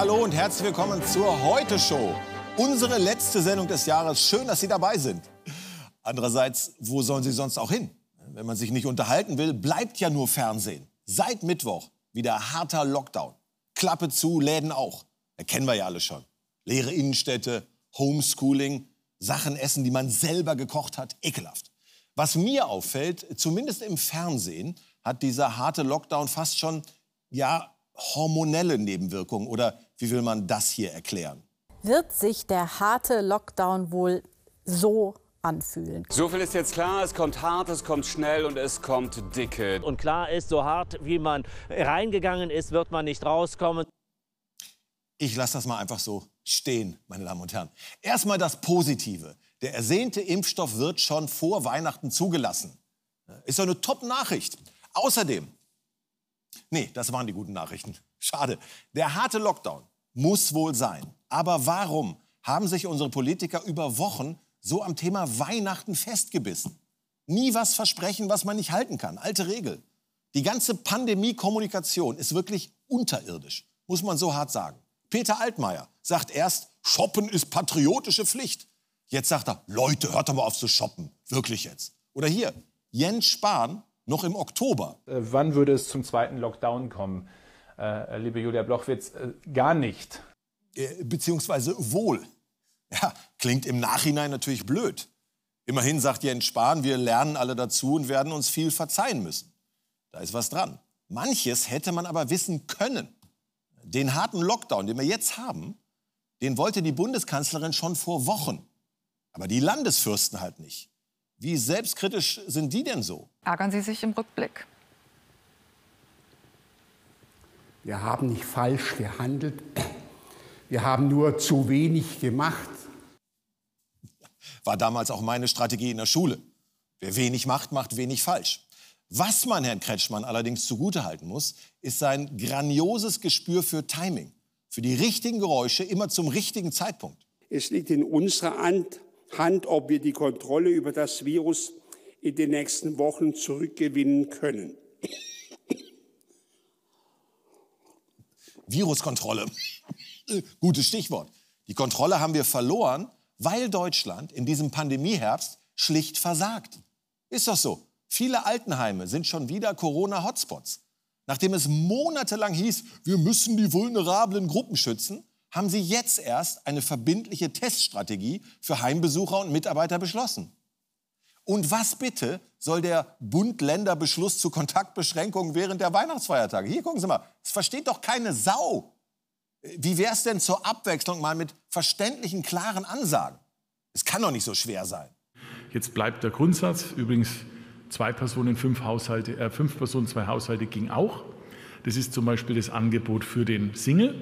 hallo und herzlich willkommen zur Heute-Show. Unsere letzte Sendung des Jahres. Schön, dass Sie dabei sind. Andererseits, wo sollen Sie sonst auch hin? Wenn man sich nicht unterhalten will, bleibt ja nur Fernsehen. Seit Mittwoch wieder harter Lockdown. Klappe zu, Läden auch. Das kennen wir ja alle schon. Leere Innenstädte, Homeschooling, Sachen essen, die man selber gekocht hat. Ekelhaft. Was mir auffällt, zumindest im Fernsehen, hat dieser harte Lockdown fast schon, ja, hormonelle Nebenwirkungen. Oder wie will man das hier erklären? Wird sich der harte Lockdown wohl so anfühlen? So viel ist jetzt klar, es kommt hart, es kommt schnell und es kommt dicke. Und klar ist, so hart wie man reingegangen ist, wird man nicht rauskommen. Ich lasse das mal einfach so stehen, meine Damen und Herren. Erstmal das Positive. Der ersehnte Impfstoff wird schon vor Weihnachten zugelassen. Ist doch eine Top-Nachricht. Außerdem, nee, das waren die guten Nachrichten. Schade. Der harte Lockdown muss wohl sein. Aber warum haben sich unsere Politiker über Wochen so am Thema Weihnachten festgebissen? Nie was versprechen, was man nicht halten kann. Alte Regel. Die ganze Pandemie-Kommunikation ist wirklich unterirdisch, muss man so hart sagen. Peter Altmaier sagt erst, shoppen ist patriotische Pflicht. Jetzt sagt er, Leute, hört doch mal auf zu shoppen. Wirklich jetzt. Oder hier, Jens Spahn noch im Oktober. Wann würde es zum zweiten Lockdown kommen? Liebe Julia Blochwitz, gar nicht. Beziehungsweise wohl. Ja, klingt im Nachhinein natürlich blöd. Immerhin sagt Jens Spahn, wir lernen alle dazu und werden uns viel verzeihen müssen. Da ist was dran. Manches hätte man aber wissen können. Den harten Lockdown, den wir jetzt haben, den wollte die Bundeskanzlerin schon vor Wochen. Aber die Landesfürsten halt nicht. Wie selbstkritisch sind die denn so? Ärgern Sie sich im Rückblick? Wir haben nicht falsch gehandelt. Wir haben nur zu wenig gemacht. War damals auch meine Strategie in der Schule. Wer wenig macht, macht wenig falsch. Was man Herrn Kretschmann allerdings zugutehalten muss, ist sein grandioses Gespür für Timing. Für die richtigen Geräusche immer zum richtigen Zeitpunkt. Es liegt in unserer Hand, ob wir die Kontrolle über das Virus in den nächsten Wochen zurückgewinnen können. Viruskontrolle. Gutes Stichwort. Die Kontrolle haben wir verloren, weil Deutschland in diesem Pandemieherbst schlicht versagt. Ist doch so. Viele Altenheime sind schon wieder Corona-Hotspots. Nachdem es monatelang hieß, wir müssen die vulnerablen Gruppen schützen, haben sie jetzt erst eine verbindliche Teststrategie für Heimbesucher und Mitarbeiter beschlossen. Und was bitte soll der Bund-Länder-Beschluss zu Kontaktbeschränkungen während der Weihnachtsfeiertage? Hier, gucken Sie mal, das versteht doch keine Sau. Wie wäre es denn zur Abwechslung mal mit verständlichen, klaren Ansagen? Es kann doch nicht so schwer sein. Jetzt bleibt der Grundsatz, übrigens 2 Personen, 5 Haushalte, 5 Personen, 2 Haushalte ging auch. Das ist zum Beispiel das Angebot für den Single.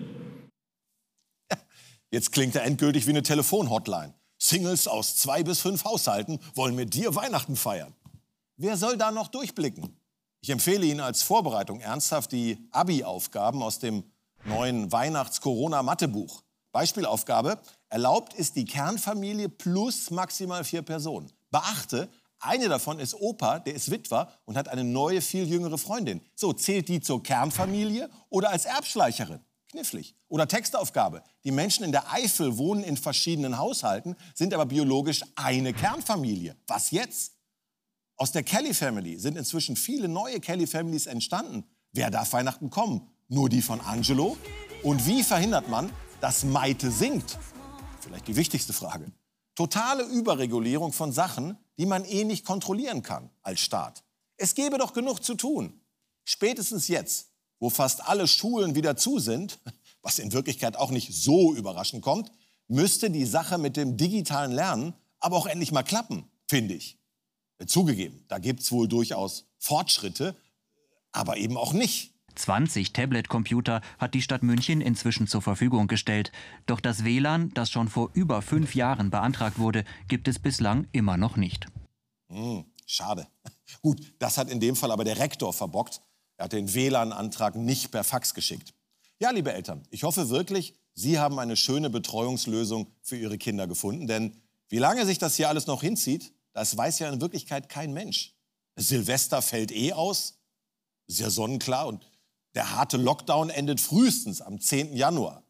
Jetzt klingt er endgültig wie eine Telefonhotline. Singles aus 2 bis 5 Haushalten wollen mit dir Weihnachten feiern. Wer soll da noch durchblicken? Ich empfehle Ihnen als Vorbereitung ernsthaft die Abi-Aufgaben aus dem neuen Weihnachts-Corona-Mathebuch. Beispielaufgabe: Erlaubt ist die Kernfamilie plus maximal 4 Personen. Beachte, eine davon ist Opa, der ist Witwer und hat eine neue, viel jüngere Freundin. So, zählt die zur Kernfamilie oder als Erbschleicherin? Knifflig. Oder Textaufgabe: Die Menschen in der Eifel wohnen in verschiedenen Haushalten, sind aber biologisch eine Kernfamilie. Was jetzt? Aus der Kelly Family sind inzwischen viele neue Kelly Families entstanden. Wer darf Weihnachten kommen? Nur die von Angelo? Und wie verhindert man, dass Maite singt? Vielleicht die wichtigste Frage. Totale Überregulierung von Sachen, die man eh nicht kontrollieren kann als Staat. Es gäbe doch genug zu tun. Spätestens jetzt, wo fast alle Schulen wieder zu sind, was in Wirklichkeit auch nicht so überraschend kommt, müsste die Sache mit dem digitalen Lernen aber auch endlich mal klappen, finde ich. Zugegeben, da gibt es wohl durchaus Fortschritte, aber eben auch nicht. 20 Tablet-Computer hat die Stadt München inzwischen zur Verfügung gestellt. Doch das WLAN, das schon vor über 5 Jahren beantragt wurde, gibt es bislang immer noch nicht. Schade. Gut, das hat in dem Fall aber der Rektor verbockt. Er hat den WLAN-Antrag nicht per Fax geschickt. Ja, liebe Eltern, ich hoffe wirklich, Sie haben eine schöne Betreuungslösung für Ihre Kinder gefunden. Denn wie lange sich das hier alles noch hinzieht, das weiß ja in Wirklichkeit kein Mensch. Silvester fällt eh aus, ist ja sonnenklar. Und der harte Lockdown endet frühestens am 10. Januar.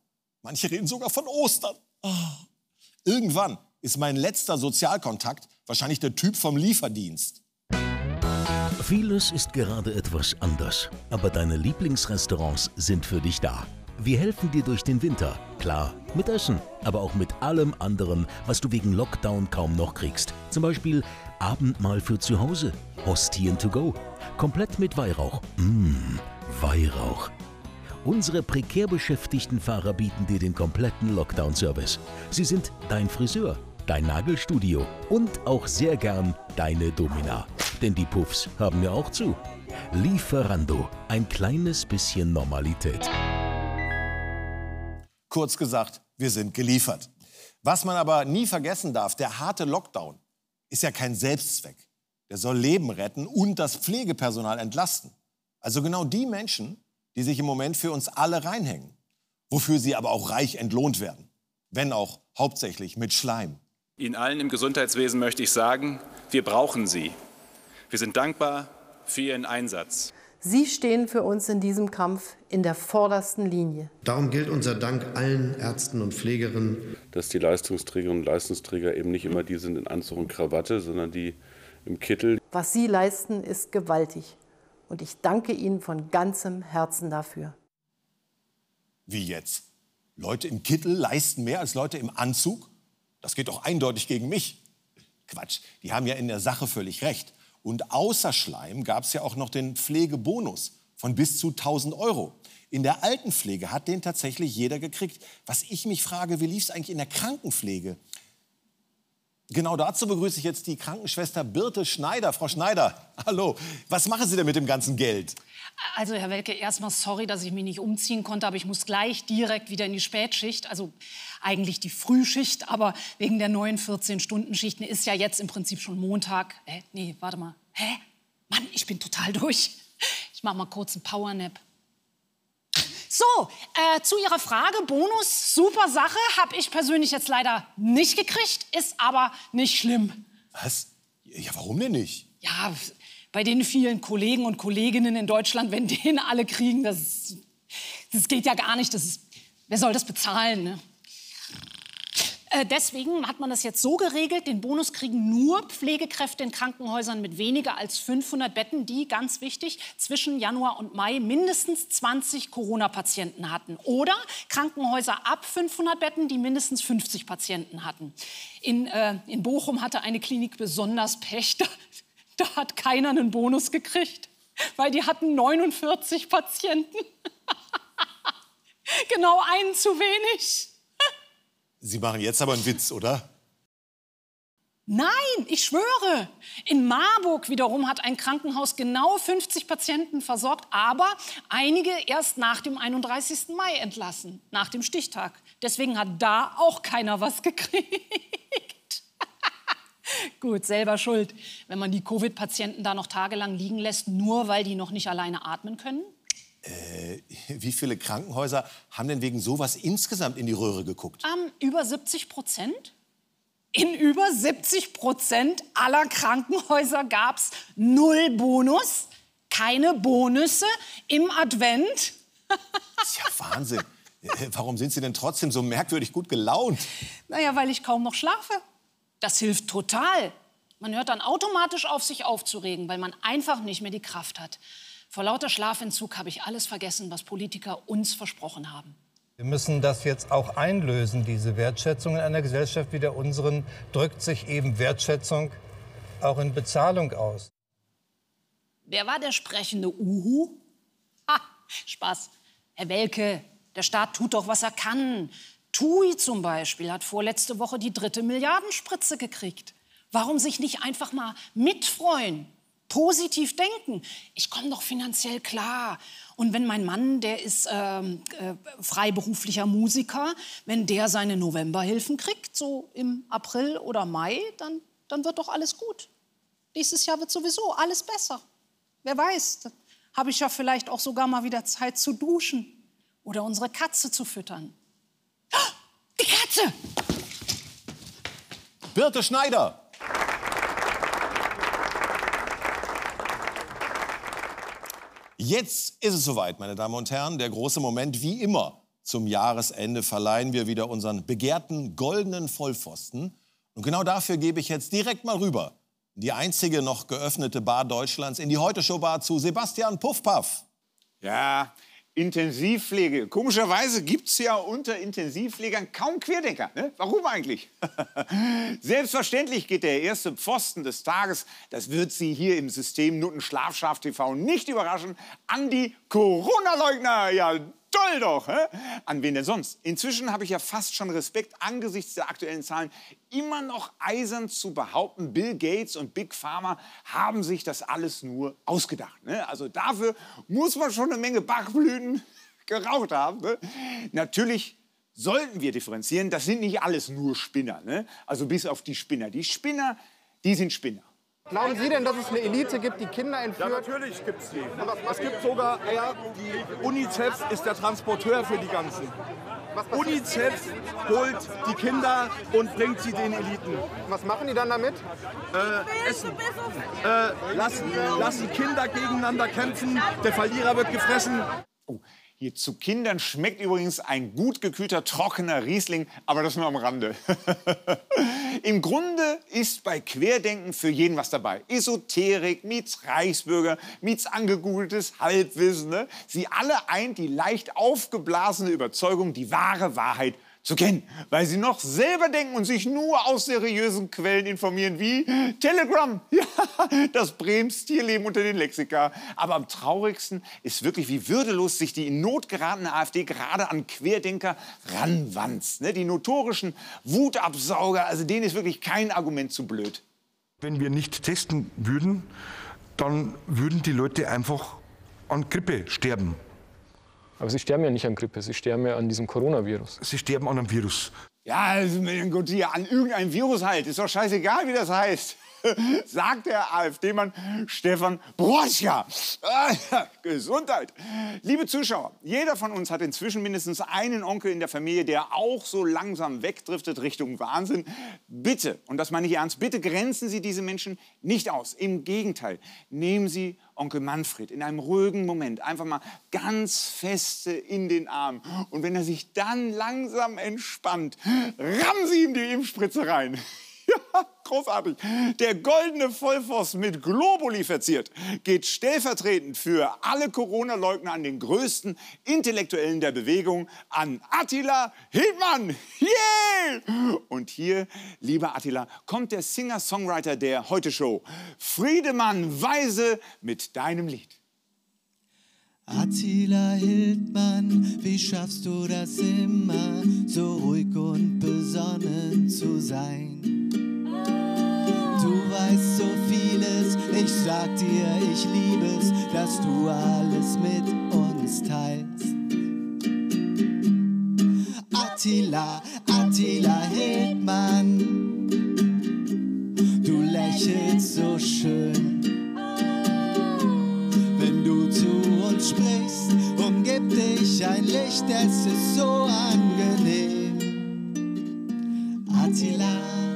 Manche reden sogar von Ostern. Oh. Irgendwann ist mein letzter Sozialkontakt wahrscheinlich der Typ vom Lieferdienst. Vieles ist gerade etwas anders, aber deine Lieblingsrestaurants sind für dich da. Wir helfen dir durch den Winter, klar, mit Essen, aber auch mit allem anderen, was du wegen Lockdown kaum noch kriegst. Zum Beispiel Abendmahl für zu Hause, Hostien to go, komplett mit Weihrauch. Weihrauch. Unsere prekär beschäftigten Fahrer bieten dir den kompletten Lockdown-Service. Sie sind dein Friseur, dein Nagelstudio und auch sehr gern deine Domina. Denn die Puffs haben ja auch zu. Lieferando, ein kleines bisschen Normalität. Kurz gesagt, wir sind geliefert. Was man aber nie vergessen darf, der harte Lockdown ist ja kein Selbstzweck. Der soll Leben retten und das Pflegepersonal entlasten. Also genau die Menschen, die sich im Moment für uns alle reinhängen. Wofür sie aber auch reich entlohnt werden. Wenn auch hauptsächlich mit Schleim. Ihnen allen im Gesundheitswesen möchte ich sagen, wir brauchen Sie. Wir sind dankbar für Ihren Einsatz. Sie stehen für uns in diesem Kampf in der vordersten Linie. Darum gilt unser Dank allen Ärzten und Pflegerinnen. Dass die Leistungsträgerinnen und Leistungsträger eben nicht immer die sind in Anzug und Krawatte, sondern die im Kittel. Was Sie leisten, ist gewaltig. Und ich danke Ihnen von ganzem Herzen dafür. Wie jetzt? Leute im Kittel leisten mehr als Leute im Anzug? Das geht doch eindeutig gegen mich. Quatsch, die haben ja in der Sache völlig recht. Und außer Schleim gab es ja auch noch den Pflegebonus von bis zu 1.000 €. In der Altenpflege hat den tatsächlich jeder gekriegt. Was ich mich frage, wie lief es eigentlich in der Krankenpflege? Genau dazu begrüße ich jetzt die Krankenschwester Birte Schneider. Frau Schneider, hallo. Was machen Sie denn mit dem ganzen Geld? Also, Herr Welke, erstmal sorry, dass ich mich nicht umziehen konnte, aber ich muss gleich direkt wieder in die Spätschicht, also eigentlich die Frühschicht, aber wegen der neuen 14-Stunden-Schichten ist ja jetzt im Prinzip schon Montag. Nee, warte mal. Mann, ich bin total durch. Ich mach mal kurz einen Powernap. So, zu Ihrer Frage, Bonus, super Sache, habe ich persönlich jetzt leider nicht gekriegt, ist aber nicht schlimm. Was? Ja, warum denn nicht? Ja, bei den vielen Kollegen und Kolleginnen in Deutschland, wenn den alle kriegen, das geht ja gar nicht. Wer soll das bezahlen, ne? Deswegen hat man das jetzt so geregelt, den Bonus kriegen nur Pflegekräfte in Krankenhäusern mit weniger als 500 Betten, die, ganz wichtig, zwischen Januar und Mai mindestens 20 Corona-Patienten hatten. Oder Krankenhäuser ab 500 Betten, die mindestens 50 Patienten hatten. In Bochum hatte eine Klinik besonders Pech. Da hat keiner einen Bonus gekriegt, weil die hatten 49 Patienten. Genau einen zu wenig. Sie machen jetzt aber einen Witz, oder? Nein, ich schwöre. In Marburg wiederum hat ein Krankenhaus genau 50 Patienten versorgt, aber einige erst nach dem 31. Mai entlassen, nach dem Stichtag. Deswegen hat da auch keiner was gekriegt. Gut, selber schuld, wenn man die Covid-Patienten da noch tagelang liegen lässt, nur weil die noch nicht alleine atmen können. Wie viele Krankenhäuser haben denn wegen sowas insgesamt in die Röhre geguckt? Über 70%. In über 70% aller Krankenhäuser gab es 0 Bonus, keine Bonusse im Advent. Das ist ja Wahnsinn. Warum sind Sie denn trotzdem so merkwürdig gut gelaunt? Naja, weil ich kaum noch schlafe. Das hilft total. Man hört dann automatisch auf, sich aufzuregen, weil man einfach nicht mehr die Kraft hat. Vor lauter Schlafentzug habe ich alles vergessen, was Politiker uns versprochen haben. Wir müssen das jetzt auch einlösen, diese Wertschätzung. In einer Gesellschaft wie der unseren drückt sich eben Wertschätzung auch in Bezahlung aus. Wer war der sprechende Uhu? Ha, Spaß. Herr Welke, der Staat tut doch, was er kann. TUI zum Beispiel hat vorletzte Woche die 3. Milliardenspritze gekriegt. Warum sich nicht einfach mal mitfreuen? Positiv denken. Ich komme doch finanziell klar. Und wenn mein Mann, der ist freiberuflicher Musiker, wenn der seine Novemberhilfen kriegt, so im April oder Mai, dann wird doch alles gut. Nächstes Jahr wird sowieso alles besser. Wer weiß, dann habe ich ja vielleicht auch sogar mal wieder Zeit zu duschen oder unsere Katze zu füttern. Die Katze! Birte Schneider! Jetzt ist es soweit, meine Damen und Herren, der große Moment wie immer Zum Jahresende verleihen wir wieder unseren begehrten goldenen Vollpfosten. Und genau dafür gebe ich jetzt direkt mal rüber in die einzige noch geöffnete Bar Deutschlands, in die Heute-Show-Bar zu Sebastian Puffpaff. Ja, Intensivpflege. Komischerweise gibt es ja unter Intensivpflegern kaum Querdenker. Ne? Warum eigentlich? Selbstverständlich geht der erste Pfosten des Tages, das wird Sie hier im System Nutten Schlafschaf TV nicht überraschen, an die Corona-Leugner. Ja, toll doch. Hä? An wen denn sonst? Inzwischen habe ich ja fast schon Respekt angesichts der aktuellen Zahlen, immer noch eisern zu behaupten, Bill Gates und Big Pharma haben sich das alles nur ausgedacht. Ne? Also dafür muss man schon eine Menge Bachblüten geraucht haben. Ne? Natürlich sollten wir differenzieren, das sind nicht alles nur Spinner. Ne? Also bis auf die Spinner. Die Spinner, die sind Spinner. Glauben Sie denn, dass es eine Elite gibt, die Kinder entführt? Ja, natürlich gibt es die. Es gibt sogar, die UNICEF ist der Transporteur für die ganzen. UNICEF holt die Kinder und bringt sie den Eliten. Was machen die dann damit? Essen. Lassen Kinder gegeneinander kämpfen, der Verlierer wird gefressen. Oh. Hier zu Kindern schmeckt übrigens ein gut gekühlter, trockener Riesling, aber das nur am Rande. Im Grunde ist bei Querdenken für jeden was dabei. Esoterik, meets Reichsbürger, meets angegoogeltes Halbwissen. Ne? Sie alle eint die leicht aufgeblasene Überzeugung, die wahre Wahrheit zu kennen, weil sie noch selber denken und sich nur aus seriösen Quellen informieren, wie Telegram, ja, das Brems Tierleben unter den Lexika. Aber am traurigsten ist wirklich, wie würdelos sich die in Not geratene AfD gerade an Querdenker ranwanzt. Ne? Die notorischen Wutabsauger, also denen ist wirklich kein Argument zu blöd. Wenn wir nicht testen würden, dann würden die Leute einfach an Grippe sterben. Aber sie sterben ja nicht an Grippe, sie sterben ja an diesem Coronavirus. Sie sterben an einem Virus. Ja, also mein Gott, hier, an irgendeinem Virus halt. Ist doch scheißegal, wie das heißt. Sagt der AfD-Mann Stefan Broschka. Gesundheit. Liebe Zuschauer, jeder von uns hat inzwischen mindestens einen Onkel in der Familie, der auch so langsam wegdriftet Richtung Wahnsinn. Bitte, und das meine ich ernst, bitte grenzen Sie diese Menschen nicht aus. Im Gegenteil, nehmen Sie Onkel Manfred in einem ruhigen Moment einfach mal ganz feste in den Arm. Und wenn er sich dann langsam entspannt, rammen Sie ihm die Impfspritze rein. Ja, großartig. Der goldene Vollpfosten mit Globuli verziert geht stellvertretend für alle Corona-Leugner an den größten Intellektuellen der Bewegung, an Attila Hildmann. Yeah! Und hier, lieber Attila, kommt der Singer-Songwriter der Heute-Show, Friedemann Weise, mit deinem Lied. Attila Hildmann, wie schaffst du das immer, so ruhig und besonnen zu sein? Du weißt so vieles, ich sag dir, ich liebe es, dass du alles mit uns teilst. Attila Hildmann, du lächelst so schön. Wenn du zu uns sprichst, umgibt dich ein Licht, es ist so angenehm. Attila.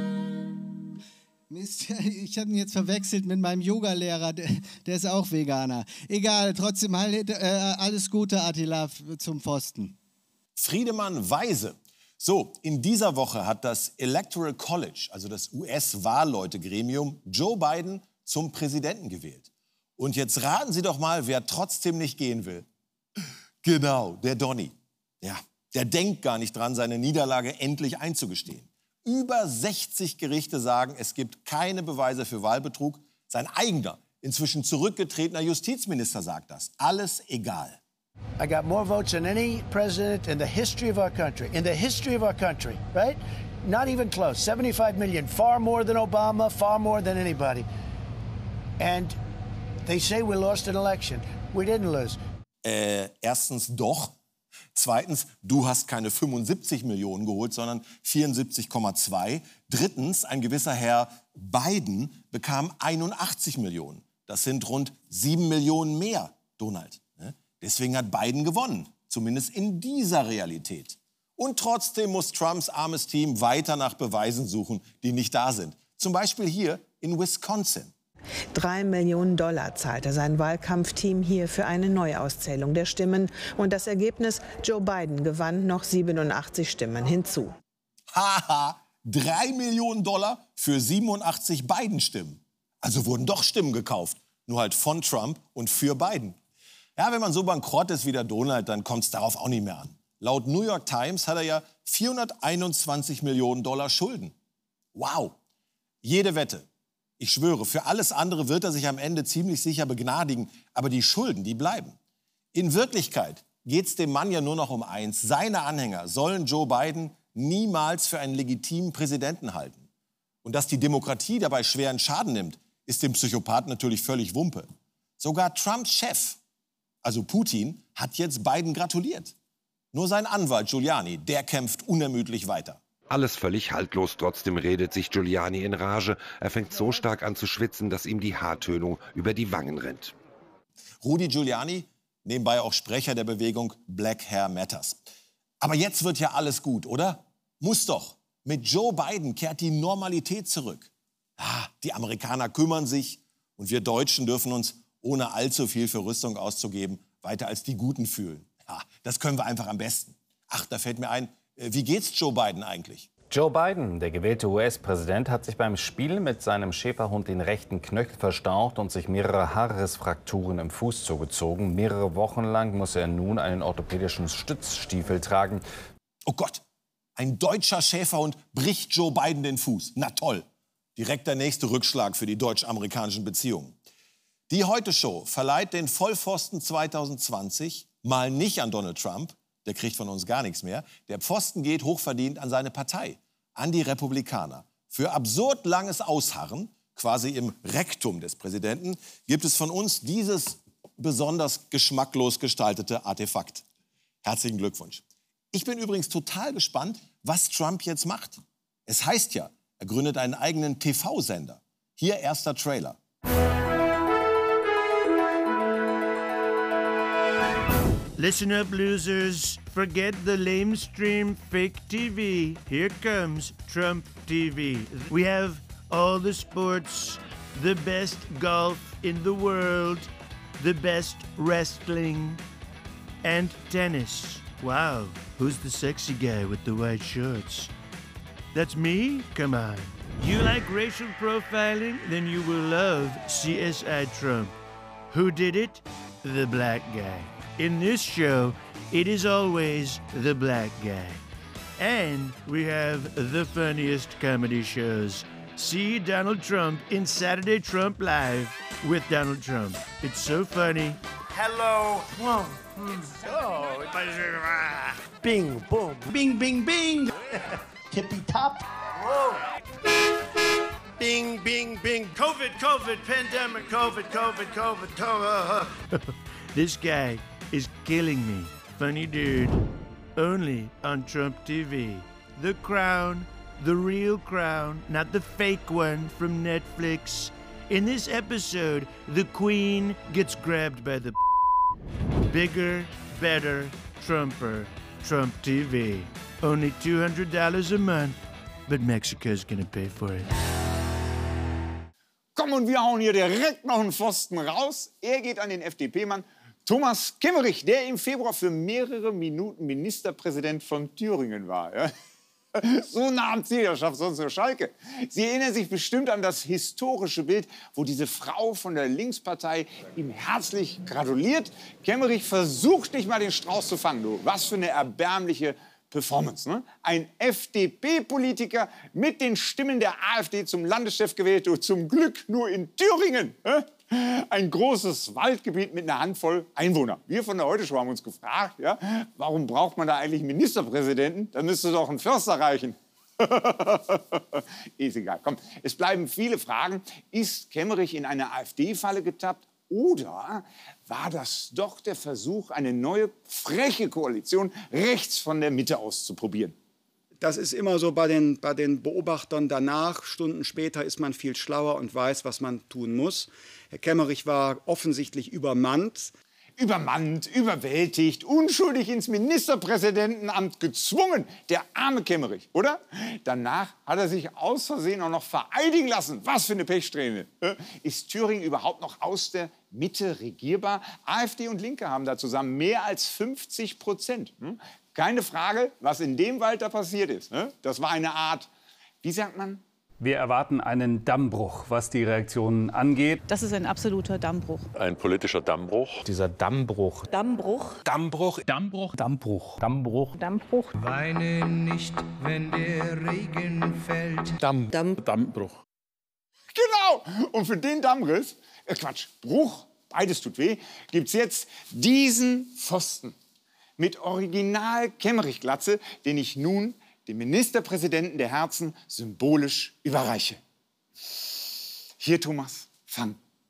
Mist, ich habe ihn jetzt verwechselt mit meinem Yogalehrer, der ist auch Veganer. Egal, trotzdem alles Gute, Attila, zum Pfosten. Friedemann Weise. So, in dieser Woche hat das Electoral College, also das US-Wahlleutegremium, Joe Biden zum Präsidenten gewählt. Und jetzt raten Sie doch mal, wer trotzdem nicht gehen will. Genau, der Donny. Ja, der denkt gar nicht dran, seine Niederlage endlich einzugestehen. Über 60 Gerichte sagen, es gibt keine Beweise für Wahlbetrug. Sein eigener, inzwischen zurückgetretener Justizminister sagt das. Alles egal. I got more votes than any president in the history of our country. In the history of our country, right? Not even close. 75 million, far more than Obama, far more than anybody. And they say we lost an election. We didn't lose. Erstens doch. Zweitens, du hast keine 75 Millionen geholt, sondern 74,2. Drittens, ein gewisser Herr Biden bekam 81 Millionen. Das sind rund 7 Millionen mehr, Donald. Deswegen hat Biden gewonnen, zumindest in dieser Realität. Und trotzdem muss Trumps armes Team weiter nach Beweisen suchen, die nicht da sind. Zum Beispiel hier in Wisconsin. $3 Millionen zahlte sein Wahlkampfteam hier für eine Neuauszählung der Stimmen. Und das Ergebnis: Joe Biden gewann noch 87 Stimmen hinzu. Haha, $3 Millionen für 87 Biden-Stimmen. Also wurden doch Stimmen gekauft, nur halt von Trump und für Biden. Ja, wenn man so bankrott ist wie der Donald, dann kommt es darauf auch nicht mehr an. Laut New York Times hat er ja $421 Millionen Schulden. Wow, jede Wette. Ich schwöre, für alles andere wird er sich am Ende ziemlich sicher begnadigen. Aber die Schulden, die bleiben. In Wirklichkeit geht es dem Mann ja nur noch um eins. Seine Anhänger sollen Joe Biden niemals für einen legitimen Präsidenten halten. Und dass die Demokratie dabei schweren Schaden nimmt, ist dem Psychopathen natürlich völlig Wumpe. Sogar Trumps Chef, also Putin, hat jetzt Biden gratuliert. Nur sein Anwalt Giuliani, der kämpft unermüdlich weiter. Alles völlig haltlos, trotzdem redet sich Giuliani in Rage. Er fängt so stark an zu schwitzen, dass ihm die Haartönung über die Wangen rennt. Rudy Giuliani, nebenbei auch Sprecher der Bewegung Black Hair Matters. Aber jetzt wird ja alles gut, oder? Muss doch. Mit Joe Biden kehrt die Normalität zurück. Die Amerikaner kümmern sich und wir Deutschen dürfen uns, ohne allzu viel für Rüstung auszugeben, weiter als die Guten fühlen. Ja, das können wir einfach am besten. Ach, da fällt mir ein, wie geht's Joe Biden eigentlich? Joe Biden, der gewählte US-Präsident, hat sich beim Spiel mit seinem Schäferhund den rechten Knöchel verstaucht und sich mehrere Haarrissfrakturen im Fuß zugezogen. Mehrere Wochen lang muss er nun einen orthopädischen Stützstiefel tragen. Oh Gott, ein deutscher Schäferhund bricht Joe Biden den Fuß. Na toll, direkt der nächste Rückschlag für die deutsch-amerikanischen Beziehungen. Die Heute-Show verleiht den Vollpfosten 2020 mal nicht an Donald Trump. Der kriegt von uns gar nichts mehr. Der Pfosten geht hochverdient an seine Partei, an die Republikaner. Für absurd langes Ausharren, quasi im Rektum des Präsidenten, gibt es von uns dieses besonders geschmacklos gestaltete Artefakt. Herzlichen Glückwunsch. Ich bin übrigens total gespannt, was Trump jetzt macht. Es heißt ja, er gründet einen eigenen TV-Sender. Hier erster Trailer. Listen up, losers. Forget the lamestream fake TV. Here comes Trump TV. We have all the sports, the best golf in the world, the best wrestling, and tennis. Wow, who's the sexy guy with the white shorts? That's me? Come on. You like racial profiling? Then you will love CSI Trump. Who did it? The black guy. In this show, it is always the black guy. And we have the funniest comedy shows. See Donald Trump in Saturday Trump Live with Donald Trump. It's so funny. Hello. Whoa. Oh, Bing, boom. Bing, bing, bing. Tippy top. Whoa. Bing, bing, bing. COVID, COVID, pandemic, COVID, COVID, COVID, COVID. This guy is killing me. Funny dude. Only on Trump TV. The Crown, the real Crown, not the fake one from Netflix. In this episode, the Queen gets grabbed by the bigger, better Trumper. Trump TV. Only $200 a month, but Mexico's gonna pay for it. Komm, und wir hauen hier direkt noch einen Pfosten raus. Er geht an den FDP-Mann Thomas Kemmerich, der im Februar für mehrere Minuten Ministerpräsident von Thüringen war. Ja? So nah am Ziel, das schafft sonst nur Schalke. Sie erinnern sich bestimmt an das historische Bild, wo diese Frau von der Linkspartei ihm herzlich gratuliert. Kemmerich versucht nicht mal den Strauß zu fangen. Du, was für eine erbärmliche Performance. Ne? Ein FDP-Politiker mit den Stimmen der AfD zum Landeschef gewählt. Du, zum Glück nur in Thüringen. Ein großes Waldgebiet mit einer Handvoll Einwohner. Wir von der Heute-Show haben uns gefragt, ja, warum braucht man da eigentlich einen Ministerpräsidenten? Da müsste doch ein Förster reichen. Ist egal. Komm, es bleiben viele Fragen. Ist Kemmerich in eine AfD-Falle getappt? Oder war das doch der Versuch, eine neue, freche Koalition rechts von der Mitte auszuprobieren? Das ist immer so bei den Beobachtern danach. Stunden später ist man viel schlauer und weiß, was man tun muss. Herr Kemmerich war offensichtlich übermannt. Übermannt, überwältigt, unschuldig ins Ministerpräsidentenamt gezwungen. Der arme Kemmerich, oder? Danach hat er sich aus Versehen auch noch vereidigen lassen. Was für eine Pechsträhne. Ist Thüringen überhaupt noch aus der Mitte regierbar? AfD und Linke haben da zusammen mehr als 50%. Keine Frage, was in dem Wald da passiert ist. Das war eine Art, wie sagt man? Wir erwarten einen Dammbruch, was die Reaktionen angeht. Das ist ein absoluter Dammbruch. Ein politischer Dammbruch. Dieser Dammbruch. Dammbruch. Dammbruch. Dammbruch. Dammbruch. Dammbruch. Dammbruch. Weine nicht, wenn der Regen fällt. Dammbruch. Genau. Und für den Dammriss, Bruch, beides tut weh, gibt's jetzt diesen Pfosten mit Original-Kemmerich-Glatze, den ich nun dem Ministerpräsidenten der Herzen symbolisch überreiche. Hier, Thomas, fang.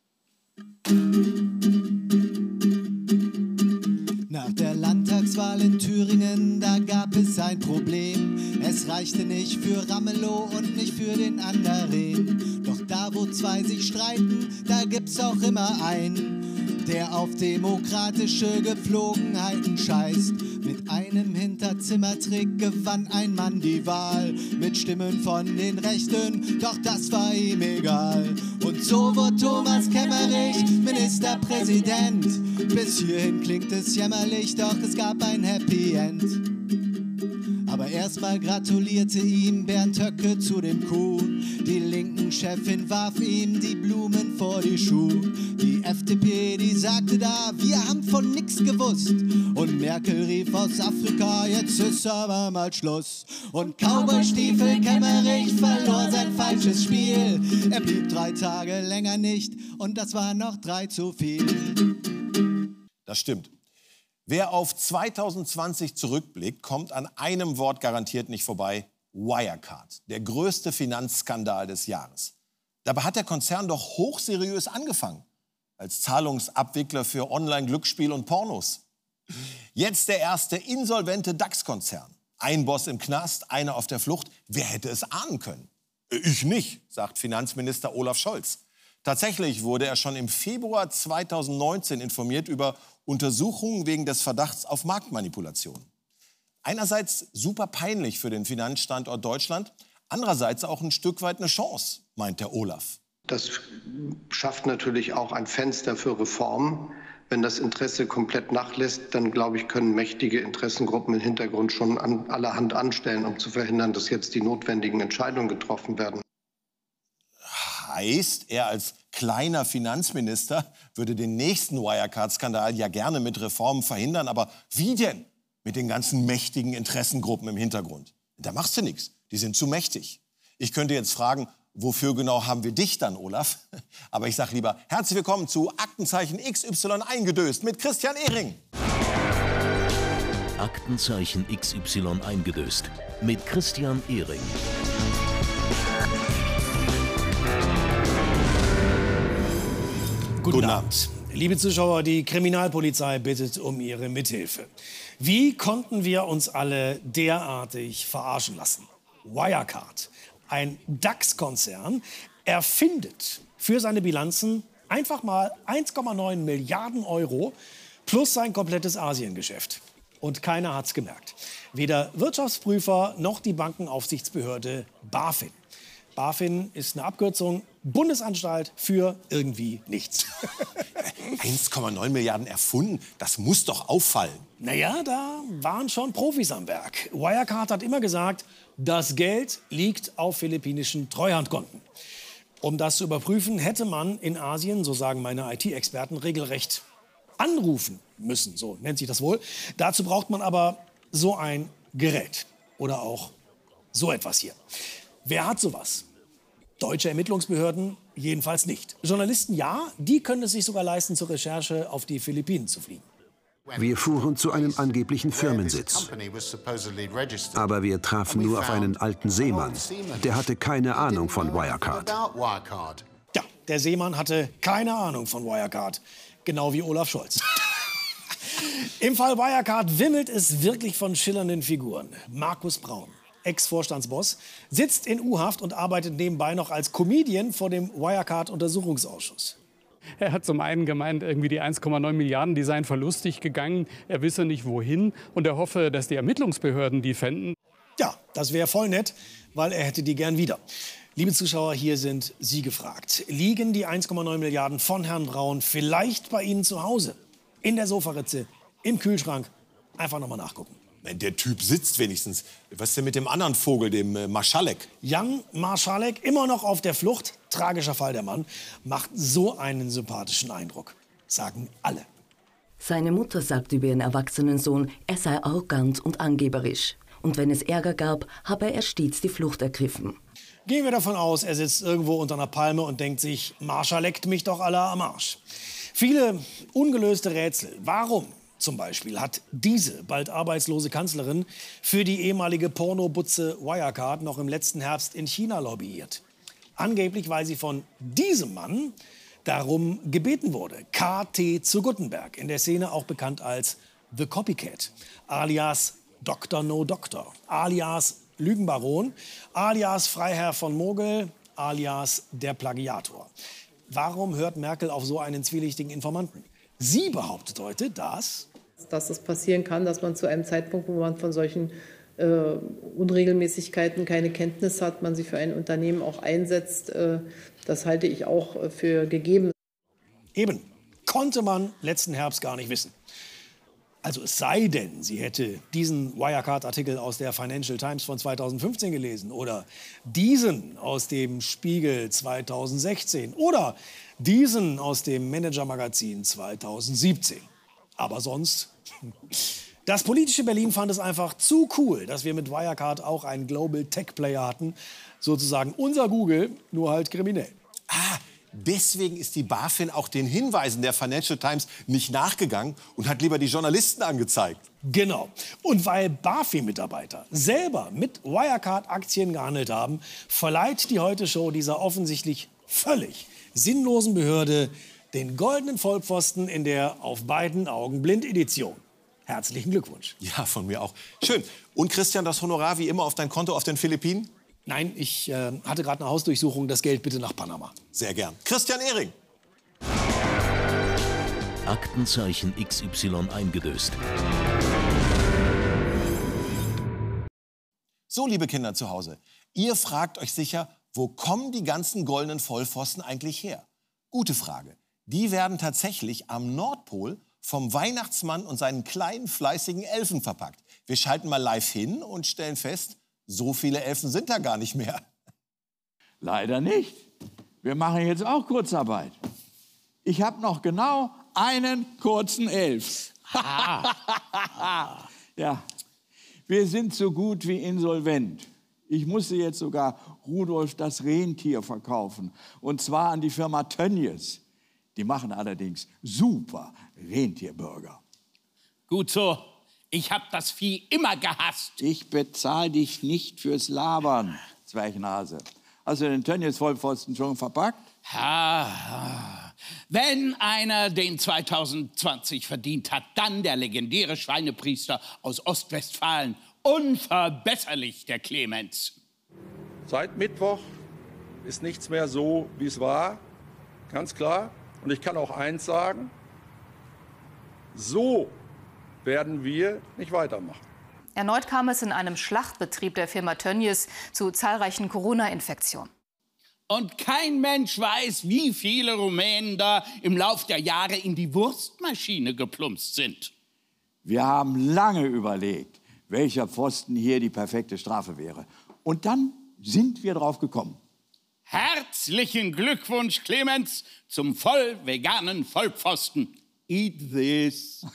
Nach der Landtagswahl in Thüringen, da gab es ein Problem. Es reichte nicht für Ramelow und nicht für den anderen. Doch da, wo zwei sich streiten, da gibt's auch immer einen, der auf demokratische Gepflogenheiten scheißt. Mit einem Hinterzimmertrick gewann ein Mann die Wahl. Mit Stimmen von den Rechten, doch das war ihm egal. Und so wurde Thomas Kemmerich Ministerpräsident. Bis hierhin klingt es jämmerlich, doch es gab ein Happy End. Aber erstmal gratulierte ihm Bernd Höcke zu dem Coup. Die linken Chefin warf ihm die Blumen vor die Schuhe. Die FDP, die sagte da, wir haben von nix gewusst. Und Merkel rief aus Afrika, jetzt ist aber mal Schluss. Und Cowboystiefel Kemmerich verlor sein falsches Spiel. Er blieb 3 Tage länger nicht und das waren noch 3 zu viel. Das stimmt. Wer auf 2020 zurückblickt, kommt an einem Wort garantiert nicht vorbei: Wirecard, der größte Finanzskandal des Jahres. Dabei hat der Konzern doch hochseriös angefangen, als Zahlungsabwickler für Online-Glücksspiel und Pornos. Jetzt der erste insolvente DAX-Konzern. Ein Boss im Knast, einer auf der Flucht. Wer hätte es ahnen können? Ich nicht, sagt Finanzminister Olaf Scholz. Tatsächlich wurde er schon im Februar 2019 informiert über Untersuchungen wegen des Verdachts auf Marktmanipulation. Einerseits super peinlich für den Finanzstandort Deutschland, andererseits auch ein Stück weit eine Chance, meint der Olaf. Das schafft natürlich auch ein Fenster für Reformen. Wenn das Interesse komplett nachlässt, dann, glaube ich, können mächtige Interessengruppen im Hintergrund schon allerhand anstellen, um zu verhindern, dass jetzt die notwendigen Entscheidungen getroffen werden. Heißt, er als kleiner Finanzminister würde den nächsten Wirecard-Skandal ja gerne mit Reformen verhindern. Aber wie denn? Mit den ganzen mächtigen Interessengruppen im Hintergrund. Da machst du nichts. Die sind zu mächtig. Ich könnte jetzt fragen, wofür genau haben wir dich dann, Olaf? Aber ich sage lieber, herzlich willkommen zu Aktenzeichen XY eingedöst mit Christian Ehring. Aktenzeichen XY eingedöst mit Christian Ehring. Guten Abend. Liebe Zuschauer, die Kriminalpolizei bittet um Ihre Mithilfe. Wie konnten wir uns alle derartig verarschen lassen? Wirecard, ein DAX-Konzern, erfindet für seine Bilanzen einfach mal 1,9 Milliarden Euro plus sein komplettes Asiengeschäft. Und keiner hat's gemerkt. Weder Wirtschaftsprüfer noch die Bankenaufsichtsbehörde BaFin. BaFin ist eine Abkürzung, Bundesanstalt für irgendwie nichts. 1,9 Milliarden erfunden, das muss doch auffallen. Naja, da waren schon Profis am Werk. Wirecard hat immer gesagt, das Geld liegt auf philippinischen Treuhandkonten. Um das zu überprüfen, hätte man in Asien, so sagen meine IT-Experten, regelrecht anrufen müssen. So nennt sich das wohl. Dazu braucht man aber so ein Gerät. Oder auch so etwas hier. Wer hat sowas? Deutsche Ermittlungsbehörden jedenfalls nicht. Journalisten ja, die können es sich sogar leisten, zur Recherche auf die Philippinen zu fliegen. Wir fuhren zu einem angeblichen Firmensitz. Aber wir trafen nur auf einen alten Seemann. Der hatte keine Ahnung von Wirecard. Ja, der Seemann hatte keine Ahnung von Wirecard. Genau wie Olaf Scholz. Im Fall Wirecard wimmelt es wirklich von schillernden Figuren. Markus Braun, Ex-Vorstandsboss, sitzt in U-Haft und arbeitet nebenbei noch als Comedian vor dem Wirecard-Untersuchungsausschuss. Er hat zum einen gemeint, irgendwie die 1,9 Milliarden, die seien verlustig gegangen. Er wisse nicht wohin und er hoffe, dass die Ermittlungsbehörden die fänden. Ja, das wäre voll nett, weil er hätte die gern wieder. Liebe Zuschauer, hier sind Sie gefragt. Liegen die 1,9 Milliarden von Herrn Braun vielleicht bei Ihnen zu Hause? In der Sofaritze, im Kühlschrank? Einfach noch mal nachgucken. Der Typ sitzt wenigstens. Was ist denn mit dem anderen Vogel, dem Marschalek? Jan Marschalek, immer noch auf der Flucht. Tragischer Fall, der Mann. Macht so einen sympathischen Eindruck. Sagen alle. Seine Mutter sagt über ihren erwachsenen Sohn, er sei arrogant und angeberisch. Und wenn es Ärger gab, habe er stets die Flucht ergriffen. Gehen wir davon aus, er sitzt irgendwo unter einer Palme und denkt sich, Marsha leckt mich doch alle am Arsch. Viele ungelöste Rätsel. Warum zum Beispiel hat diese bald arbeitslose Kanzlerin für die ehemalige Pornobutze Wirecard noch im letzten Herbst in China lobbyiert? Angeblich, weil sie von diesem Mann darum gebeten wurde. KT zu Guttenberg, in der Szene auch bekannt als The Copycat, alias Dr. No Doctor, alias Lügenbaron, alias Freiherr von Mogel, alias der Plagiator. Warum hört Merkel auf so einen zwielichtigen Informanten? Sie behauptet heute, dass es passieren kann, dass man zu einem Zeitpunkt, wo man von solchen Unregelmäßigkeiten keine Kenntnis hat, man sie für ein Unternehmen auch einsetzt. Das halte ich auch für gegeben. Eben, konnte man letzten Herbst gar nicht wissen. Also es sei denn, sie hätte diesen Wirecard-Artikel aus der Financial Times von 2015 gelesen oder diesen aus dem Spiegel 2016 oder diesen aus dem Manager-Magazin 2017. Aber sonst, das politische Berlin fand es einfach zu cool, dass wir mit Wirecard auch einen Global Tech Player hatten. Sozusagen unser Google, nur halt kriminell. Deswegen ist die BaFin auch den Hinweisen der Financial Times nicht nachgegangen und hat lieber die Journalisten angezeigt. Genau. Und weil BaFin-Mitarbeiter selber mit Wirecard-Aktien gehandelt haben, verleiht die Heute-Show dieser offensichtlich völlig sinnlosen Behörde den goldenen Vollpfosten in der Auf beiden Augen Blind-Edition. Herzlichen Glückwunsch. Ja, von mir auch. Schön. Und Christian, das Honorar wie immer auf dein Konto auf den Philippinen? Nein, ich hatte gerade eine Hausdurchsuchung. Das Geld bitte nach Panama. Sehr gern. Christian Ehring. Aktenzeichen XY eingedöst. So, liebe Kinder zu Hause, ihr fragt euch sicher, wo kommen die ganzen goldenen Vollpfosten eigentlich her? Gute Frage. Die werden tatsächlich am Nordpol vom Weihnachtsmann und seinen kleinen, fleißigen Elfen verpackt. Wir schalten mal live hin und stellen fest, so viele Elfen sind da gar nicht mehr. Leider nicht. Wir machen jetzt auch Kurzarbeit. Ich habe noch genau einen kurzen Elf. Ja, wir sind so gut wie insolvent. Ich musste jetzt sogar Rudolf das Rentier verkaufen. Und zwar an die Firma Tönnies. Die machen allerdings super Rentierburger. Gut so. Ich hab das Vieh immer gehasst. Ich bezahle dich nicht fürs Labern, Zwerchnase. Hast du den Tönnies-Vollpfosten schon verpackt? Ja, wenn einer den 2020 verdient hat, dann der legendäre Schweinepriester aus Ostwestfalen. Unverbesserlich, der Clemens. Seit Mittwoch ist nichts mehr so, wie es war. Ganz klar. Und ich kann auch eins sagen. So werden wir nicht weitermachen. Erneut kam es in einem Schlachtbetrieb der Firma Tönnies zu zahlreichen Corona-Infektionen. Und kein Mensch weiß, wie viele Rumänen da im Lauf der Jahre in die Wurstmaschine geplumpst sind. Wir haben lange überlegt, welcher Pfosten hier die perfekte Strafe wäre. Und dann sind wir drauf gekommen. Herzlichen Glückwunsch, Clemens, zum voll veganen Vollpfosten. Eat this.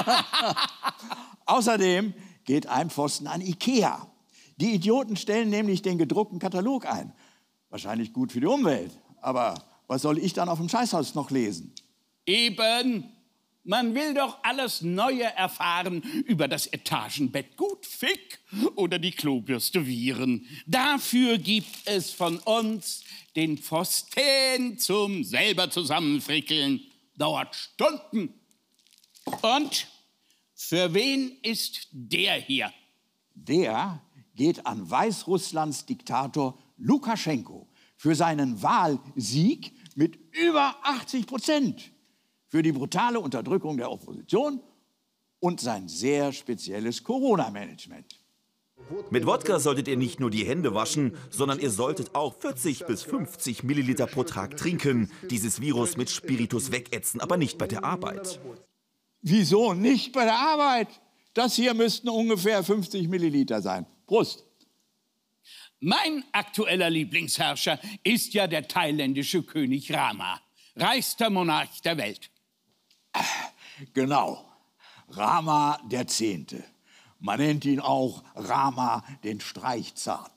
Außerdem geht ein Pfosten an Ikea. Die Idioten stellen nämlich den gedruckten Katalog ein. Wahrscheinlich gut für die Umwelt. Aber was soll ich dann auf dem Scheißhaus noch lesen? Eben. Man will doch alles Neue erfahren über das Etagenbett gut Fick oder die Klobürste Viren. Dafür gibt es von uns den Pfosten zum selber zusammenfrickeln. Dauert Stunden. Und für wen ist der hier? Der geht an Weißrusslands Diktator Lukaschenko für seinen Wahlsieg mit über 80% für die brutale Unterdrückung der Opposition und sein sehr spezielles Corona-Management. Mit Wodka solltet ihr nicht nur die Hände waschen, sondern ihr solltet auch 40 bis 50 Milliliter pro Tag trinken. Dieses Virus mit Spiritus wegätzen, aber nicht bei der Arbeit. Wieso nicht bei der Arbeit? Das hier müssten ungefähr 50 Milliliter sein. Prost! Mein aktueller Lieblingsherrscher ist ja der thailändische König Rama, reichster Monarch der Welt. Genau, Rama der Zehnte. Man nennt ihn auch Rama den Streichzarten.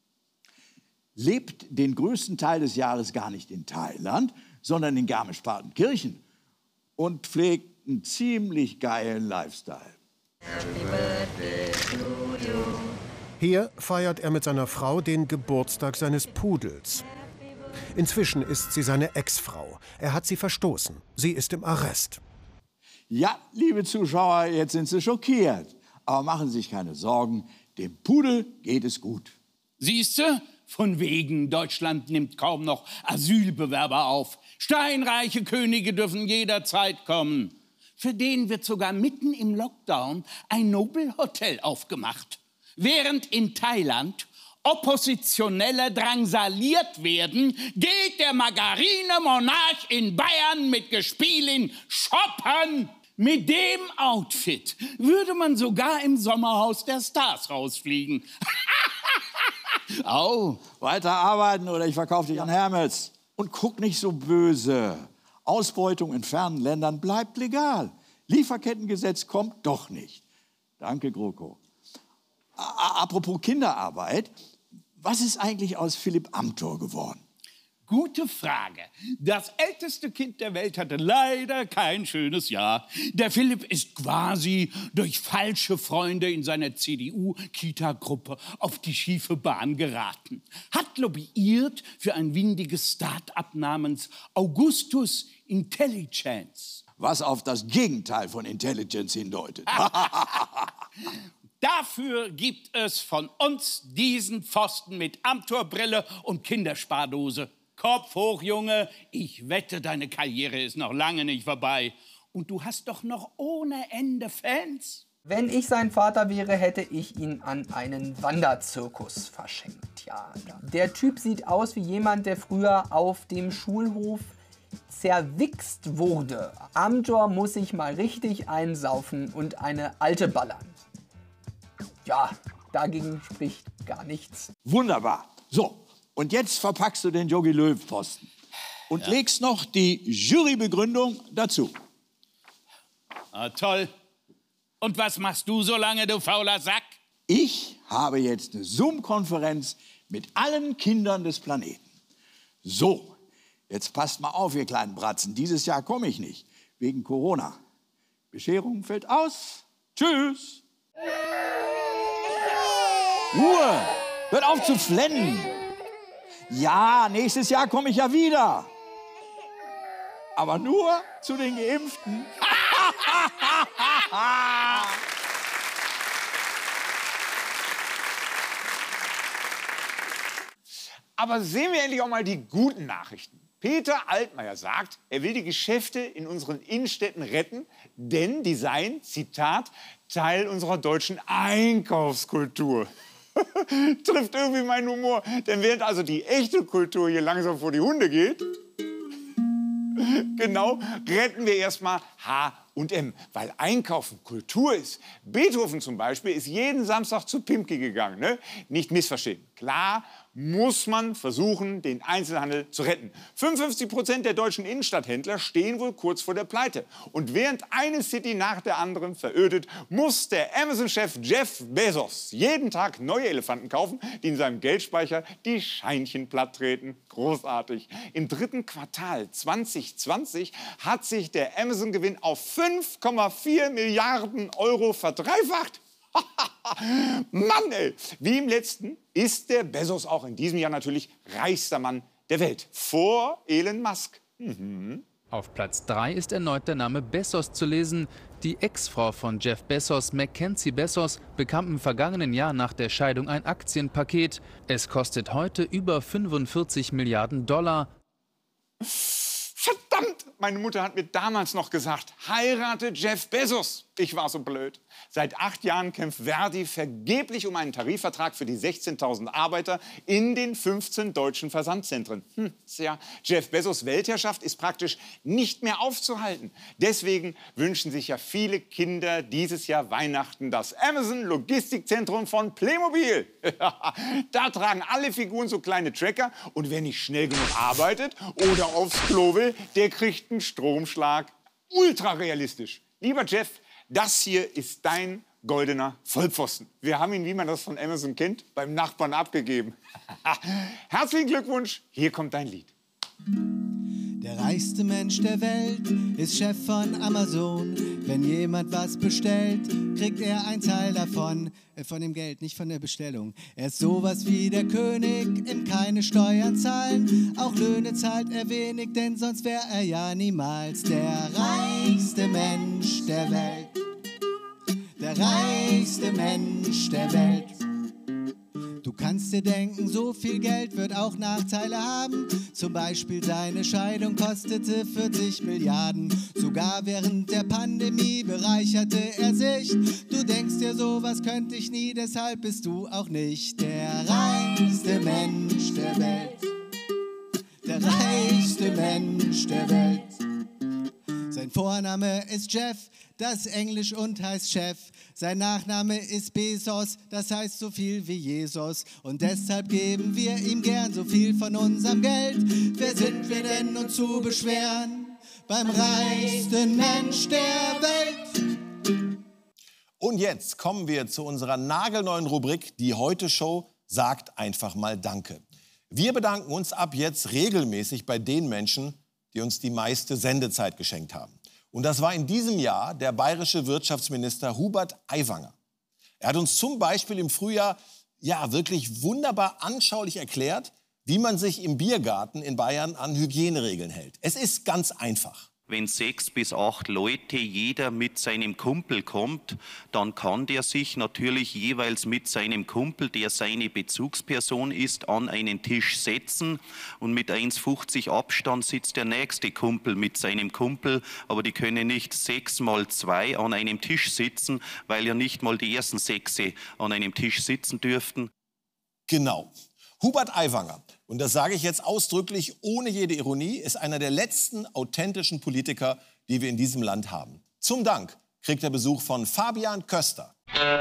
Lebt den größten Teil des Jahres gar nicht in Thailand, sondern in Garmisch-Partenkirchen und pflegt einen ziemlich geilen Lifestyle. Hier feiert er mit seiner Frau den Geburtstag seines Pudels. Inzwischen ist sie seine Ex-Frau. Er hat sie verstoßen. Sie ist im Arrest. Ja, liebe Zuschauer, jetzt sind Sie schockiert. Aber machen Sie sich keine Sorgen, dem Pudel geht es gut. Siehste, von wegen, Deutschland nimmt kaum noch Asylbewerber auf. Steinreiche Könige dürfen jederzeit kommen. Für den wird sogar mitten im Lockdown ein Nobelhotel aufgemacht. Während in Thailand Oppositionelle drangsaliert werden, geht der Margarine-Monarch in Bayern mit Gespielin shoppen. Mit dem Outfit würde man sogar im Sommerhaus der Stars rausfliegen. Au, weiter arbeiten oder ich verkaufe dich an Hermes. Und guck nicht so böse. Ausbeutung in fernen Ländern bleibt legal. Lieferkettengesetz kommt doch nicht. Danke, GroKo. Apropos Kinderarbeit, was ist eigentlich aus Philipp Amthor geworden? Gute Frage. Das älteste Kind der Welt hatte leider kein schönes Jahr. Der Philipp ist quasi durch falsche Freunde in seiner CDU-Kita-Gruppe auf die schiefe Bahn geraten. Hat lobbyiert für ein windiges Start-up namens Augustus Intelligence. Was auf das Gegenteil von Intelligence hindeutet. Dafür gibt es von uns diesen Pfosten mit Amthor-Brille und Kinderspardose. Kopf hoch, Junge. Ich wette, deine Karriere ist noch lange nicht vorbei. Und du hast doch noch ohne Ende Fans. Wenn ich sein Vater wäre, hätte ich ihn an einen Wanderzirkus verschenkt. Ja, der Typ sieht aus wie jemand, der früher auf dem Schulhof zerwichst wurde. Amthor muss sich mal richtig einsaufen und eine alte ballern. Ja, dagegen spricht gar nichts. Wunderbar. So, und jetzt verpackst du den Jogi Löw-Posten und legst noch die Jurybegründung dazu. Ah, toll. Und was machst du so lange, du fauler Sack? Ich habe jetzt eine Zoom-Konferenz mit allen Kindern des Planeten. So, jetzt passt mal auf, ihr kleinen Bratzen. Dieses Jahr komme ich nicht, wegen Corona. Bescherung fällt aus. Tschüss. Ruhe! Hört auf zu flennen! Ja, nächstes Jahr komme ich ja wieder. Aber nur zu den Geimpften. Aber sehen wir endlich auch mal die guten Nachrichten. Peter Altmaier sagt, er will die Geschäfte in unseren Innenstädten retten, denn die seien, Zitat, Teil unserer deutschen Einkaufskultur. Trifft irgendwie meinen Humor, denn während also die echte Kultur hier langsam vor die Hunde geht, genau, retten wir erstmal H&M, weil Einkaufen Kultur ist. Beethoven zum Beispiel ist jeden Samstag zu Pimki gegangen, ne? Nicht missverstehen. Klar muss man versuchen, den Einzelhandel zu retten. 55% der deutschen Innenstadthändler stehen wohl kurz vor der Pleite. Und während eine City nach der anderen verödet, muss der Amazon-Chef Jeff Bezos jeden Tag neue Elefanten kaufen, die in seinem Geldspeicher die Scheinchen platt treten. Großartig. Im dritten Quartal 2020 hat sich der Amazon-Gewinn auf 5,4 Milliarden Euro verdreifacht. Mann, ey! Wie im letzten ist der Bezos auch in diesem Jahr natürlich reichster Mann der Welt. Vor Elon Musk. Auf Platz 3 ist erneut der Name Bezos zu lesen. Die Ex-Frau von Jeff Bezos, Mackenzie Bezos, bekam im vergangenen Jahr nach der Scheidung ein Aktienpaket. Es kostet heute über 45 Milliarden $. Verdammt! Meine Mutter hat mir damals noch gesagt, heirate Jeff Bezos. Ich war so blöd. Seit 8 Jahren kämpft Verdi vergeblich um einen Tarifvertrag für die 16.000 Arbeiter in den 15 deutschen Versandzentren. Tja, Jeff Bezos' Weltherrschaft ist praktisch nicht mehr aufzuhalten. Deswegen wünschen sich ja viele Kinder dieses Jahr Weihnachten das Amazon-Logistikzentrum von Playmobil. Da tragen alle Figuren so kleine Tracker und wer nicht schnell genug arbeitet oder aufs Klo will, der kriegt einen Stromschlag. Ultra realistisch. Lieber Jeff, das hier ist dein goldener Vollpfosten. Wir haben ihn, wie man das von Amazon kennt, beim Nachbarn abgegeben. Herzlichen Glückwunsch, hier kommt dein Lied. Der reichste Mensch der Welt ist Chef von Amazon. Wenn jemand was bestellt, kriegt er einen Teil davon. Von dem Geld, nicht von der Bestellung. Er ist sowas wie der König, ihm keine Steuern zahlen. Auch Löhne zahlt er wenig, denn sonst wäre er ja niemals der reichste Mensch der Welt. Der reichste Mensch der Welt. Du kannst dir denken, so viel Geld wird auch Nachteile haben. Zum Beispiel seine Scheidung kostete 40 Milliarden. Sogar während der Pandemie bereicherte er sich. Du denkst dir, sowas könnte ich nie, deshalb bist du auch nicht der reichste Mensch der Welt. Der reichste Mensch der Welt. Sein Vorname ist Jeff, das Englisch und heißt Chef. Sein Nachname ist Bezos, das heißt so viel wie Jesus. Und deshalb geben wir ihm gern so viel von unserem Geld. Wer sind wir denn, uns zu beschweren beim reichsten Mensch der Welt? Und jetzt kommen wir zu unserer nagelneuen Rubrik, die Heute-Show sagt einfach mal Danke. Wir bedanken uns ab jetzt regelmäßig bei den Menschen, die uns die meiste Sendezeit geschenkt haben. Und das war in diesem Jahr der bayerische Wirtschaftsminister Hubert Aiwanger. Er hat uns zum Beispiel im Frühjahr wirklich wunderbar anschaulich erklärt, wie man sich im Biergarten in Bayern an Hygieneregeln hält. Es ist ganz einfach. Wenn 6 bis 8 Leute jeder mit seinem Kumpel kommt, dann kann der sich natürlich jeweils mit seinem Kumpel, der seine Bezugsperson ist, an einen Tisch setzen. Und mit 1,50 Abstand sitzt der nächste Kumpel mit seinem Kumpel. Aber die können nicht 6 mal 2 an einem Tisch sitzen, weil ja nicht mal die ersten 6 an einem Tisch sitzen dürften. Genau. Hubert Aiwanger, und das sage ich jetzt ausdrücklich ohne jede Ironie, ist einer der letzten authentischen Politiker, die wir in diesem Land haben. Zum Dank kriegt er Besuch von Fabian Köster.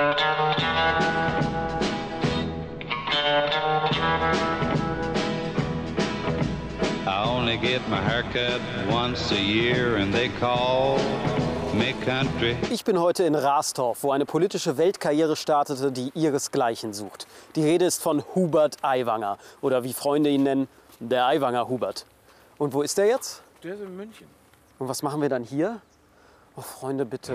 I only get my haircut once a year and they call me country. Ich bin heute in Rastorf, wo eine politische Weltkarriere startete, die ihresgleichen sucht. Die Rede ist von Hubert Aiwanger oder wie Freunde ihn nennen, der Aiwanger Hubert. Und wo ist er jetzt? Der ist in München. Und was machen wir dann hier? Oh, Freunde, bitte.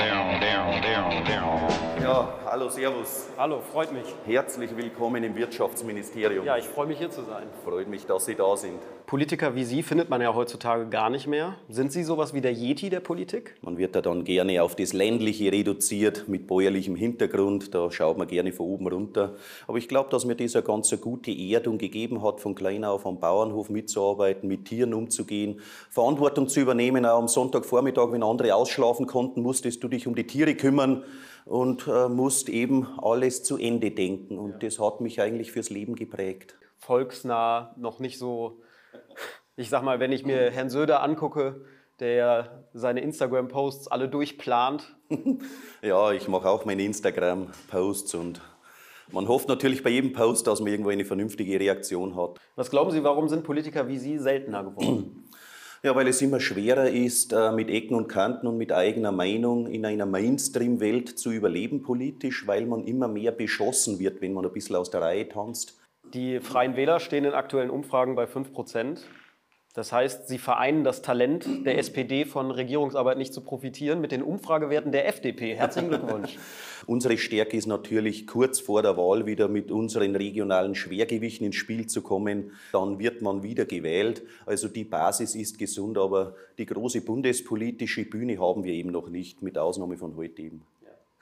Ja, hallo, servus. Hallo, freut mich. Herzlich willkommen im Wirtschaftsministerium. Ja, ich freue mich, hier zu sein. Freut mich, dass Sie da sind. Politiker wie Sie findet man ja heutzutage gar nicht mehr. Sind Sie sowas wie der Yeti der Politik? Man wird da dann gerne auf das Ländliche reduziert, mit bäuerlichem Hintergrund. Da schaut man gerne von oben runter. Aber ich glaube, dass mir das eine ganz gute Erdung gegeben hat, von klein auf am Bauernhof mitzuarbeiten, mit Tieren umzugehen, Verantwortung zu übernehmen. Auch am Sonntagvormittag, wenn andere ausschlafen konnten, musstest du dich um die Tiere kümmern und musst eben alles zu Ende denken. Und das hat mich eigentlich fürs Leben geprägt. Volksnah, noch nicht so... Ich sag mal, wenn ich mir Herrn Söder angucke, der seine Instagram-Posts alle durchplant. Ja, ich mache auch meine Instagram-Posts und man hofft natürlich bei jedem Post, dass man irgendwo eine vernünftige Reaktion hat. Was glauben Sie, warum sind Politiker wie Sie seltener geworden? Ja, weil es immer schwerer ist, mit Ecken und Kanten und mit eigener Meinung in einer Mainstream-Welt zu überleben politisch, weil man immer mehr beschossen wird, wenn man ein bisschen aus der Reihe tanzt. Die Freien Wähler stehen in aktuellen Umfragen bei 5%. Das heißt, sie vereinen das Talent der SPD von Regierungsarbeit nicht zu profitieren mit den Umfragewerten der FDP. Herzlichen Glückwunsch. Unsere Stärke ist natürlich, kurz vor der Wahl wieder mit unseren regionalen Schwergewichten ins Spiel zu kommen. Dann wird man wieder gewählt. Also die Basis ist gesund, aber die große bundespolitische Bühne haben wir eben noch nicht, mit Ausnahme von heute eben.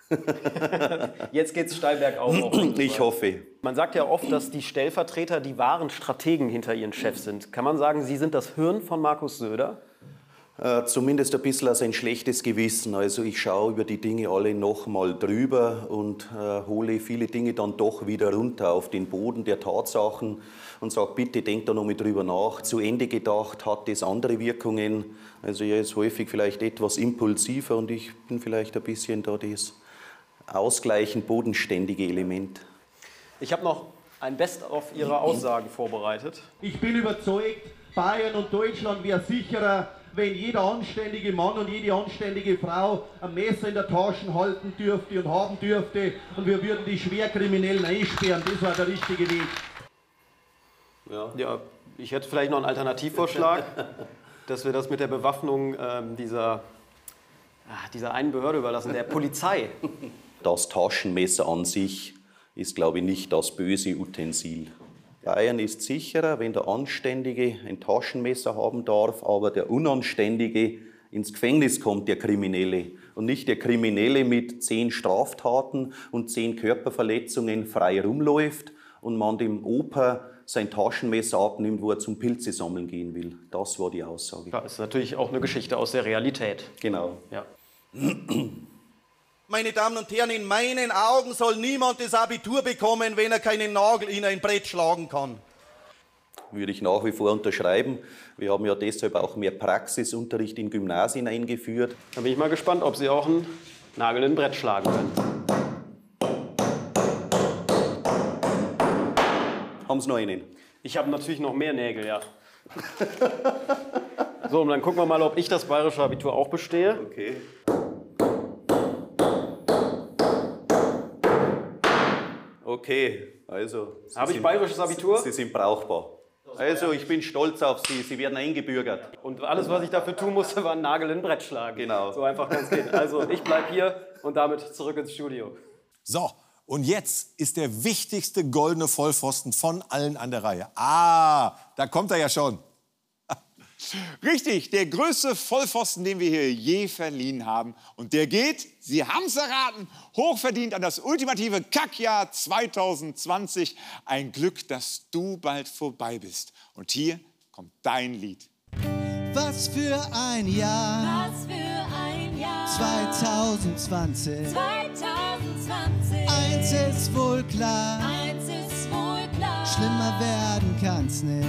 Jetzt geht's steil bergauf. Ich hoffe. Man sagt ja oft, dass die Stellvertreter die wahren Strategen hinter ihren Chefs sind. Kann man sagen, Sie sind das Hirn von Markus Söder? Zumindest ein bisschen als ein schlechtes Gewissen. Also ich schaue über die Dinge alle nochmal drüber und hole viele Dinge dann doch wieder runter auf den Boden der Tatsachen und sage, bitte denkt da noch mal drüber nach. Zu Ende gedacht, hat das andere Wirkungen. Also er ist häufig vielleicht etwas impulsiver und ich bin vielleicht ein bisschen da das ausgleichend bodenständige Element. Ich habe noch ein Best-of Ihrer Aussagen vorbereitet. Ich bin überzeugt, Bayern und Deutschland wäre sicherer, wenn jeder anständige Mann und jede anständige Frau ein Messer in der Tasche halten dürfte und haben dürfte und wir würden die Schwerkriminellen einsperren. Das war der richtige Weg. Ja, ich hätte vielleicht noch einen Alternativvorschlag, dass wir das mit der Bewaffnung dieser einen Behörde überlassen, der Polizei. Das Taschenmesser an sich ist, glaube ich, nicht das böse Utensil. Bayern ist sicherer, wenn der Anständige ein Taschenmesser haben darf, aber der Unanständige ins Gefängnis kommt, der Kriminelle. Und nicht der Kriminelle mit 10 Straftaten und 10 Körperverletzungen frei rumläuft und man dem Opa sein Taschenmesser abnimmt, wo er zum Pilze sammeln gehen will. Das war die Aussage. Das ist natürlich auch eine Geschichte aus der Realität. Genau. Ja. Meine Damen und Herren, in meinen Augen soll niemand das Abitur bekommen, wenn er keinen Nagel in ein Brett schlagen kann. Würde ich nach wie vor unterschreiben. Wir haben ja deshalb auch mehr Praxisunterricht in Gymnasien eingeführt. Da bin ich mal gespannt, ob Sie auch einen Nagel in ein Brett schlagen können. Haben Sie noch einen? Ich habe natürlich noch mehr Nägel, ja. So, und dann gucken wir mal, ob ich das bayerische Abitur auch bestehe. Okay. Okay, also... Habe ich bayerisches Abitur? Sie sind brauchbar. Also, ich bin stolz auf Sie. Sie werden eingebürgert. Und alles, was ich dafür tun musste, war einen Nagel in ein Brett schlagen. Genau. So einfach kann es gehen. Also, ich bleibe hier und damit zurück ins Studio. So, und jetzt ist der wichtigste goldene Vollpfosten von allen an der Reihe. Ah, da kommt er ja schon. Richtig, der größte Vollpfosten, den wir hier je verliehen haben. Und der geht, Sie haben es erraten, hochverdient an das ultimative Kackjahr 2020. Ein Glück, dass du bald vorbei bist. Und hier kommt dein Lied. Was für ein Jahr. Was für ein Jahr. 2020. 2020. Eins ist wohl klar. Eins ist wohl klar. Schlimmer werden kann's nicht.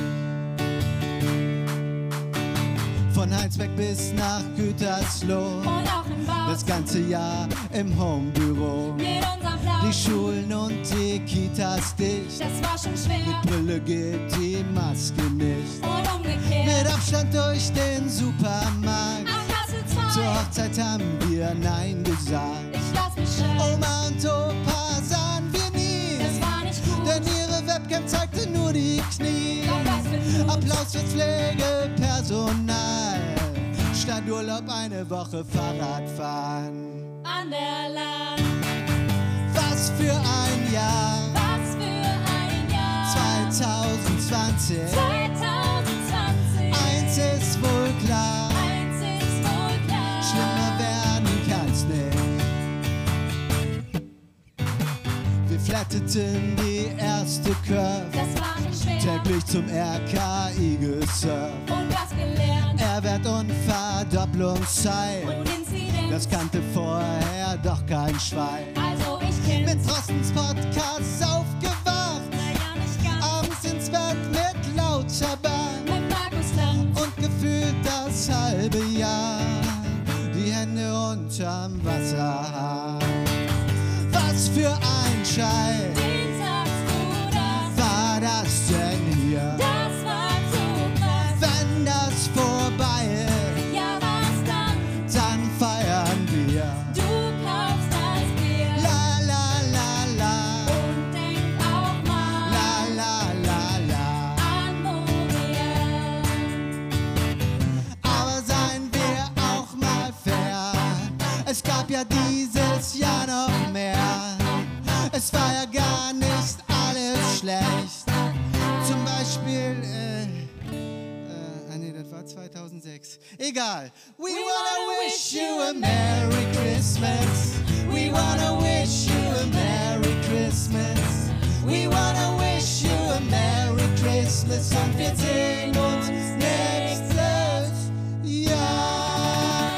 Von Heinsberg bis nach Gütersloh. Und auch im Bau. Das ganze Jahr im Homebüro. Mit unserem Blau. Die Schulen und die Kitas dicht. Das war schon schwer. Mit Brille geht die Maske nicht. Und umgekehrt. Mit Abstand durch den Supermarkt. Am Kassel 2. Zur Hochzeit haben wir Nein gesagt. Ich lass mich schreien. Oma und Opa sahen wir nie. Das war nicht gut. Denn ihre Webcam zeigte nur die Knie. Applaus für Pflegepersonal. Statt Urlaub eine Woche Fahrrad fahren. An der Lahn. Was für ein Jahr. Was für ein Jahr. 2020. 2020. Eins ist wohl klar. Eins ist wohl klar. Schlimmer werden kann's nicht. Wir flatteten die erste Curve. Das war nicht schwer. Täglich zum RKI gesurft. Und was gelernt. R-Wert und Verdopplungszeit. Und Inzidenz. Das kannte vorher doch kein Schwein. Also ich kenn's. Mit Drostens Podcast aufgewacht. Naja, nicht ganz. Abends ins Bett mit lauter Bahn. Mit Markus Land. Und gefühlt das halbe Jahr die Hände unterm Wasserhahn. Was für ein Scheiß. Wie sagst du das? War das denn hier? Das war so krass. Wenn das vorbei ist, Ja, was dann? dann feiern wir. Du kaufst das Bier. La la la la. Und denk auch mal. La la la la. An Moria. Aber seien wir auch mal fair. Es gab ja dieses Jahr noch mehr. Es war ja gar nicht alles schlecht. Zum Beispiel, nee, das war 2006. Egal. We wanna wish you a Merry Christmas. We wanna wish you a Merry Christmas. We wanna wish you a Merry Christmas. Und wir sehen uns nächstes Jahr.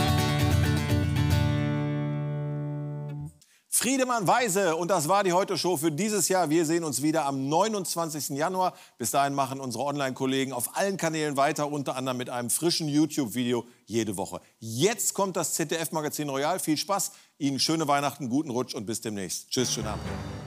Friedemann Weise, und das war die Heute-Show für dieses Jahr. Wir sehen uns wieder am 29. Januar. Bis dahin machen unsere Online-Kollegen auf allen Kanälen weiter, unter anderem mit einem frischen YouTube-Video jede Woche. Jetzt kommt das ZDF-Magazin Royal. Viel Spaß, Ihnen schöne Weihnachten, guten Rutsch und bis demnächst. Tschüss, schönen Abend.